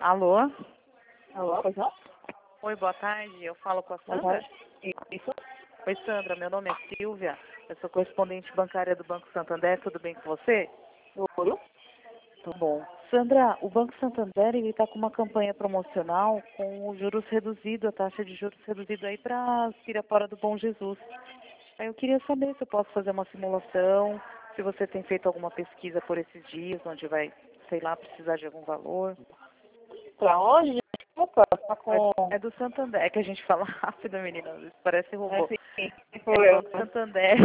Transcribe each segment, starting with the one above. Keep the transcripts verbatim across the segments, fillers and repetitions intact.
Alô? Alô, pois não? Oi, boa tarde. Eu falo com a Boa Sandra? tarde. Isso? Oi, Sandra. Meu nome é Silvia. Eu sou correspondente bancária do Banco Santander. Tudo bem com você? Ouro? Tudo bom. Sandra, o Banco Santander ele está com uma campanha promocional com os juros reduzidos, a taxa de juros reduzida aí para Pirapora do Bom Jesus. Aí eu queria saber se eu posso fazer uma simulação, se você tem feito alguma pesquisa por esses dias, onde vai, sei lá, precisar de algum valor. Pra onde? Opa, tá com... É do Santander. É que a gente fala rápido, menina. Isso parece robô. É, sim, É sou do eu. Banco Santander.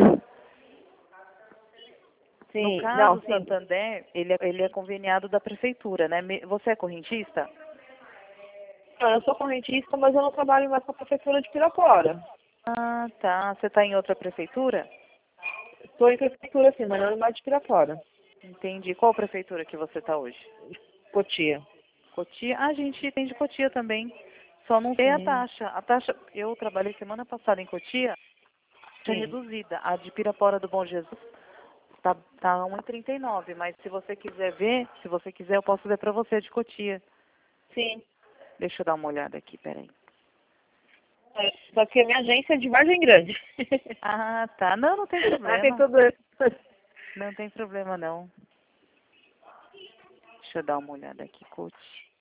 No Sim, caso, não, o sim. Santander, ele é, ele é conveniado da prefeitura, né? Me- Você é correntista? Ah, eu sou correntista, mas eu não trabalho mais com a prefeitura de Pirapora. Ah, tá. Você está em outra prefeitura? Estou em prefeitura, sim, mas não mais de Pirapora. Entendi. Qual prefeitura que você está hoje? Cotia. Cotia? Ah, a gente tem de Cotia também. Só não tem a Sim, taxa. A taxa, eu trabalhei semana passada em Cotia, taxa sim, reduzida. A de Pirapora do Bom Jesus tá, tá um e trinta e nove, mas se você quiser ver, se você quiser, eu posso ver para você a de Cotia. sim. Deixa eu dar uma olhada aqui, peraí. É, só que a minha agência é de Vargem Grande. Ah, tá. Não, não tem Ah, tem problema. tudo isso. Não tem problema, não. Deixa eu dar uma olhada aqui, coach.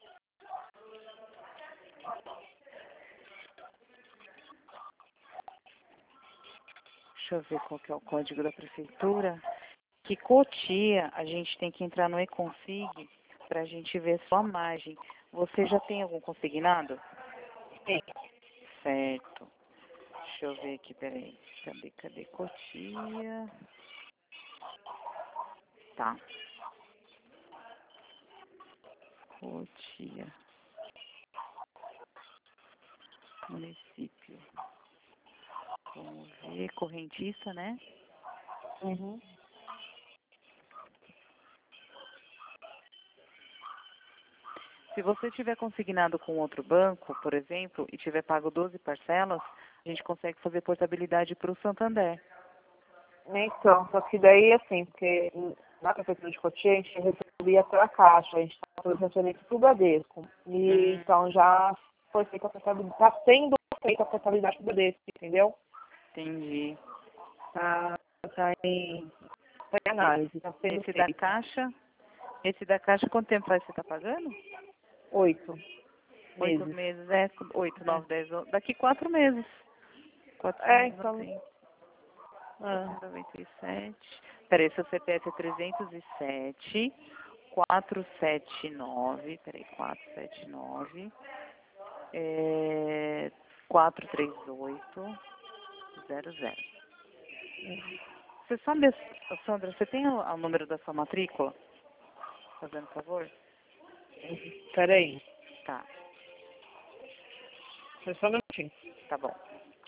Deixa eu ver qual que é o código da prefeitura. Que Cotia, a gente tem que entrar no e-config para a gente ver sua margem. Você já tem algum consignado? Sim. Certo. Deixa eu ver aqui, peraí. Cadê, cadê Cotia? Tá. Cotia. Município. Vamos ver. Correntista, né? Uhum. Se você tiver consignado com outro banco, por exemplo, e tiver pago doze parcelas, a gente consegue fazer portabilidade para o Santander. Então, só que daí, assim, porque na prefeitura de Cotia a gente recebia pela Caixa, a gente estava fazendo transferência para o Bradesco. E Hum, então já foi feita a portabilidade, está sendo feita a portabilidade para o Bradesco, entendeu? entendi. Está tá em, tá em análise, está sendo Esse da feita. Caixa, esse da Caixa, quanto tempo faz que você está pagando? Oito Oito meses. meses, é, oito, É, nove, dez, onze, daqui quatro meses. Quatro é meses não então. tem. É, noventa e sete. Peraí, seu C P F é trezentos e sete, quatrocentos e setenta e nove, peraí, quatrocentos e setenta e nove, é, quatrocentos e trinta e oito, zero zero. Você sabe, Sandra, você tem o, o número da sua matrícula? Fazendo favor? peraí, Tá, só um minutinho. tá bom.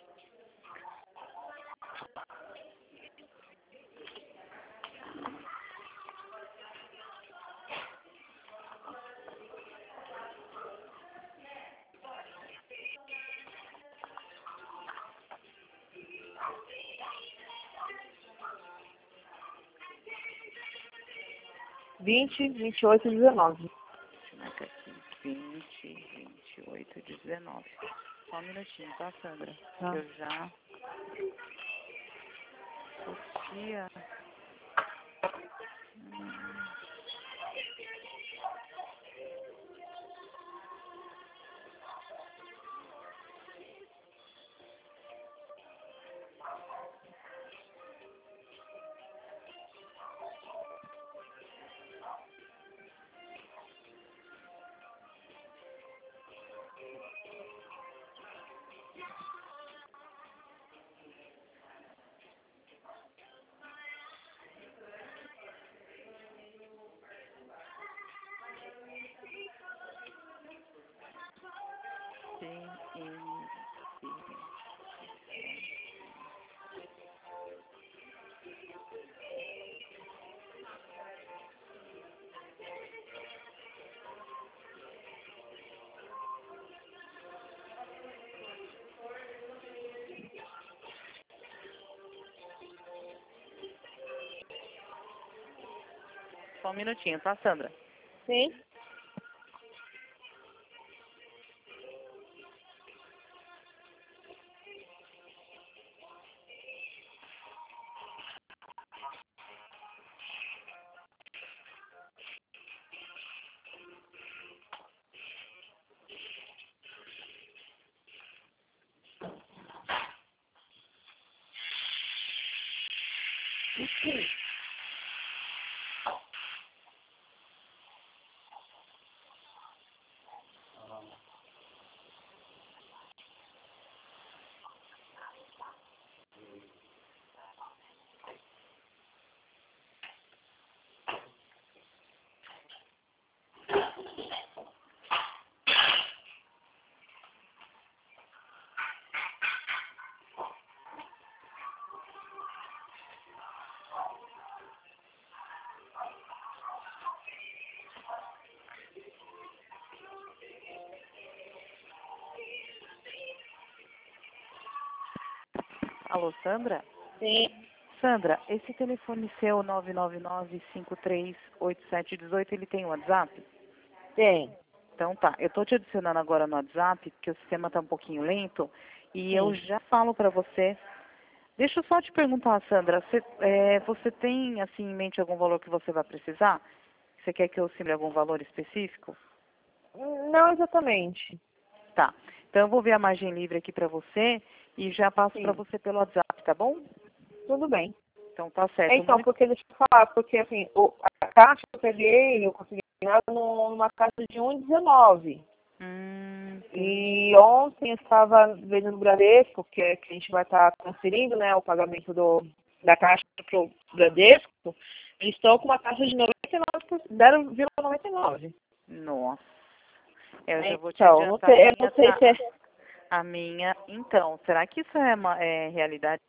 vinte, vinte e oito, dezenove. Marca aqui, vinte, vinte e oito, dezenove. Só um minutinho, tá, Sandra? Que Tá. eu já... Cotia. Hum, C N C. Só um minutinho, tá, Sandra? Sim. Alô, Sandra? Sim. Sandra, esse telefone seu nove nove nove, cinco três oito sete um oito, ele tem WhatsApp? Tem. Então tá, eu tô te adicionando agora no WhatsApp, porque o sistema tá um pouquinho lento, e eu Sim. já falo para você. Deixa eu só te perguntar, Sandra, você, é, você tem assim em mente algum valor que você vai precisar? Você quer que eu simule algum valor específico? Não exatamente. Tá. Então eu vou ver a margem livre aqui para você e já passo para Sim. você pelo WhatsApp, tá bom? Tudo bem. Então tá É, certo. então, Muito... porque deixa eu falar, porque assim, o, a caixa que eu peguei, eu consegui nada numa caixa de um e dezenove. Hum, entendi. E ontem eu estava vendo no Bradesco, que, é, que a gente vai estar transferindo, né, o pagamento do, da caixa para o Bradesco, eles estão com uma taxa de noventa e nove por cento, zero vírgula noventa e nove. Nossa. Eu já vou te Então, não adiantar a sei, eu minha, não sei tá? se é... A minha. Então, será que isso é, uma, é realidade?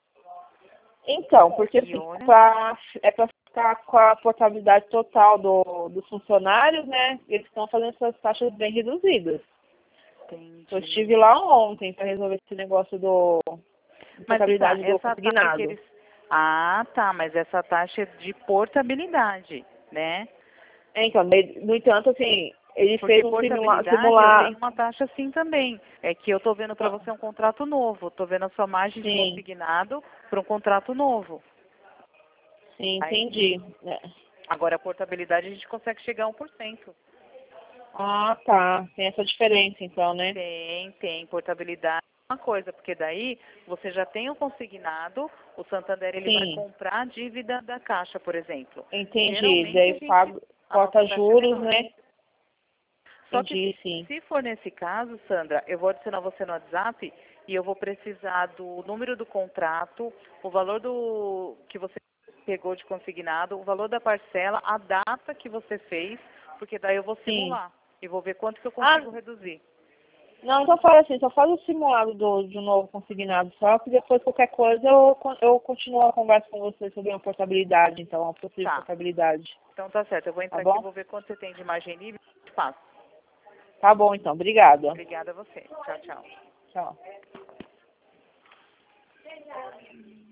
Então, porque E assim, olha, pra, é para ficar com a portabilidade total do, dos funcionários, né, eles estão fazendo essas taxas bem reduzidas. Eu entendi. estive lá ontem para resolver esse negócio do, de Mas e tá, portabilidade do essa taxa que consignado. eles. Ah, tá, mas essa taxa é de portabilidade, né? É, então, daí, no entanto, assim, ele Porque fez um simula, portabilidade eu simular, tenho uma taxa assim também. É que eu estou vendo para você um contrato novo. Estou vendo a sua margem de sim, consignado para um contrato novo. sim, Aí, entendi. É. agora a portabilidade a gente consegue chegar a um por cento. Ah, tá, tem essa diferença então, né? Tem, tem. Portabilidade é uma coisa, porque daí você já tem o consignado, o Santander ele vai Sim, comprar a dívida da Caixa, por exemplo. entendi. Geralmente a Daí gente, pago, a nossa corta taxa é juros, menor. né? Só que Entendi, sim. se for nesse caso, Sandra, eu vou adicionar você no WhatsApp e eu vou precisar do número do contrato, o valor do que você pegou de consignado, o valor da parcela, a data que você fez, porque daí eu vou Sim. simular e vou ver quanto que eu Ah, consigo reduzir. não, só faz assim, só faz o simulado do, de um novo consignado, só que depois qualquer coisa eu, con- eu continuo a conversa com você sobre a portabilidade, então, a possível Tá. portabilidade. Então tá certo. Eu vou Tá entrar aqui e bom? vou ver quanto você tem de margem livre e te passo. Tá bom, então. Obrigada. Obrigada a você. Tchau, tchau. Tchau.